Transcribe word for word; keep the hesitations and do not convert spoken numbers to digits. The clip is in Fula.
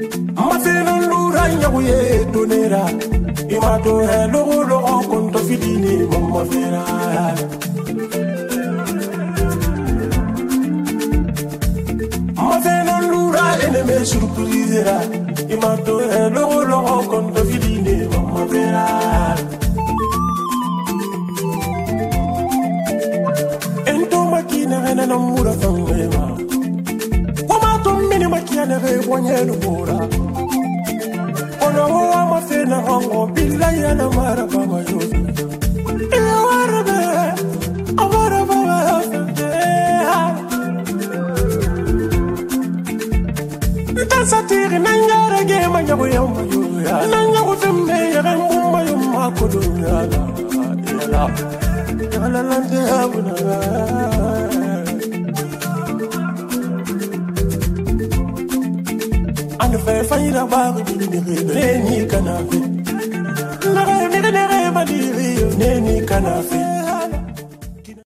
Mafena lura nyaguye donera imato hello lo konto fidini mama vera Mafena lura ene me surprise ra imato hello lo konto fidini mama vera Ento makina hena na mura fangema Wama to mini makina re wanyelu bora Ono wa mafena hongo bilaya na mara baba yosu Iya warabe awara baba yosu Tansatiri nanyara ge manyago yamma yoya Nanyago fembe yare mumma yamma kodo yala Yala Yala lante abuna Ane fe fayira bari bili nere neni kanafe Nere nere nere badiri neni kanafe